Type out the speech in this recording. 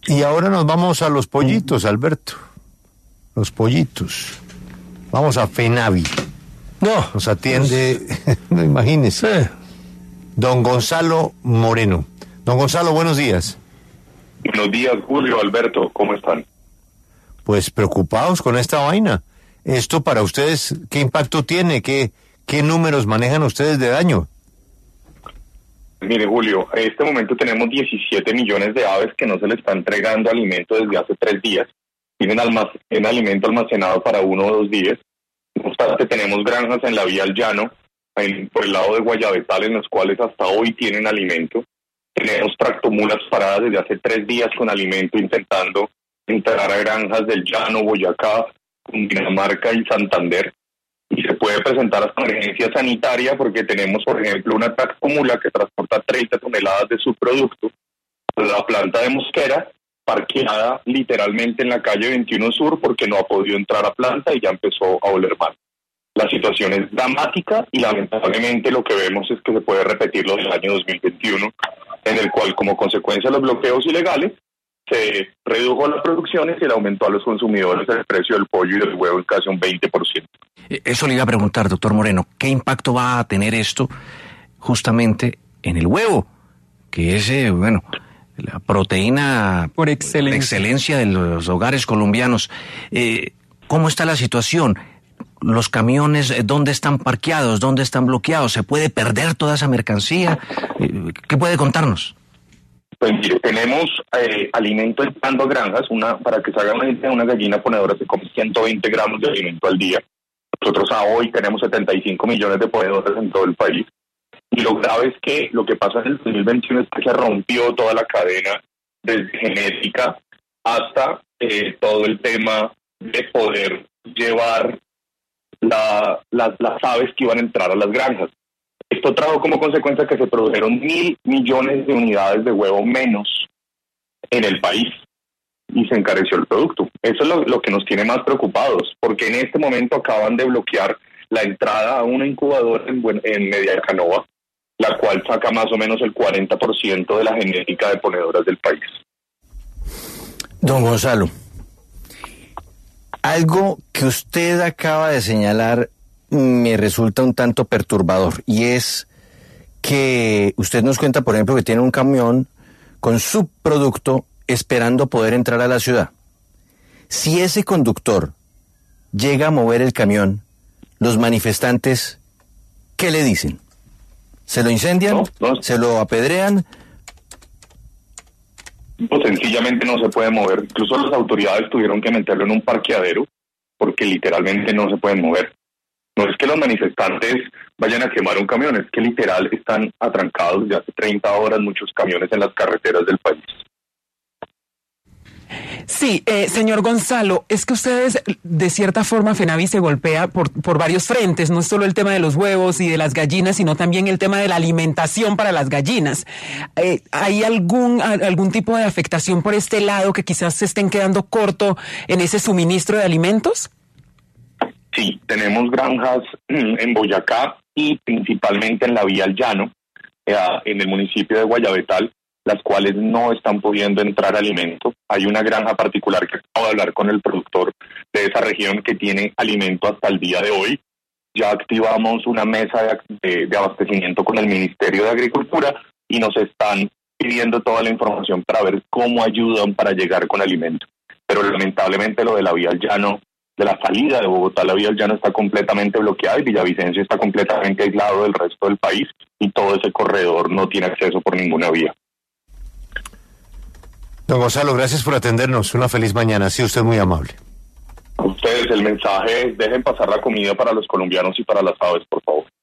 Y ahora nos vamos a los pollitos, Alberto. Los pollitos. Vamos a FENAVI. No. Nos atiende, no imagínese, don Gonzalo Moreno. Don Gonzalo, buenos días. Buenos días, Julio, Alberto, ¿cómo están? Pues preocupados con esta vaina. Esto para ustedes, ¿qué impacto tiene? ¿Qué números manejan ustedes de daño? Mire, Julio, en este momento tenemos 17 millones de aves que no se le está entregando alimento desde hace 3 días. Tienen alimento almacenado para 1 o 2 días. No obstante, tenemos granjas en la vía al llano, por el lado de Guayabetal, en las cuales hasta hoy tienen alimento. Tenemos tractomulas paradas desde hace 3 días con alimento, intentando entrar a granjas del llano, Boyacá, Cundinamarca y Santander. Y se puede presentar hasta emergencia sanitaria porque tenemos, por ejemplo, una tractomula que transporta 30 toneladas de su producto a la planta de Mosquera, parqueada literalmente en la calle 21 Sur porque no ha podido entrar a planta y ya empezó a oler mal. La situación es dramática y lamentablemente lo que vemos es que se puede repetir lo del año 2021, en el cual como consecuencia de los bloqueos ilegales se redujo la producción y se le aumentó a los consumidores el precio del pollo y del huevo en casi un 20%. Eso le iba a preguntar, doctor Moreno, ¿qué impacto va a tener esto justamente en el huevo? Que es, la proteína por excelencia de los hogares colombianos. ¿Cómo está la situación? ¿Los camiones dónde están parqueados? ¿Dónde están bloqueados? ¿Se puede perder toda esa mercancía? ¿Qué puede contarnos? Pues mire, tenemos alimento entrando a granjas. Para que se haga una idea, una gallina ponedora se come 120 gramos de alimento al día. Nosotros hoy tenemos 75 millones de ponedoras en todo el país. Y lo grave es que lo que pasa en el 2021 es que se rompió toda la cadena desde genética hasta todo el tema de poder llevar las aves que iban a entrar a las granjas. Esto trajo como consecuencia que se produjeron 1.000 millones de unidades de huevo menos en el país y se encareció el producto. Eso es lo que nos tiene más preocupados, porque en este momento acaban de bloquear la entrada a una incubadora en Mediacanova, la cual saca más o menos el 40% de la genética de ponedoras del país. Don Gonzalo, algo que usted acaba de señalar me resulta un tanto perturbador, y es que usted nos cuenta, por ejemplo, que tiene un camión con su producto esperando poder entrar a la ciudad. Si ese conductor llega a mover el camión, los manifestantes, ¿qué le dicen? ¿Se lo incendian? No. ¿Se lo apedrean? No, sencillamente no se puede mover. Incluso las autoridades tuvieron que meterlo en un parqueadero porque literalmente no se pueden mover. No es que los manifestantes vayan a quemar un camión, es que literal están atrancados desde hace 30 horas muchos camiones en las carreteras del país. Sí, señor Gonzalo, es que ustedes, de cierta forma, FENAVI se golpea por varios frentes. No es solo el tema de los huevos y de las gallinas, sino también el tema de la alimentación para las gallinas. ¿Hay algún tipo de afectación por este lado que quizás se estén quedando corto en ese suministro de alimentos? Sí, tenemos granjas en Boyacá y principalmente en la vía al llano, en el municipio de Guayabetal, las cuales no están pudiendo entrar alimento. Hay una granja particular que acabo de hablar con el productor de esa región que tiene alimento hasta el día de hoy. Ya activamos una mesa de abastecimiento con el Ministerio de Agricultura y nos están pidiendo toda la información para ver cómo ayudan para llegar con alimento. Pero lamentablemente lo de la vía al llano, de la salida de Bogotá, la vía al llano está completamente bloqueada y Villavicencio está completamente aislado del resto del país y todo ese corredor no tiene acceso por ninguna vía. Don Gonzalo, gracias por atendernos. Una feliz mañana. Ha sido usted muy amable. A ustedes el mensaje es: dejen pasar la comida para los colombianos y para las aves, por favor.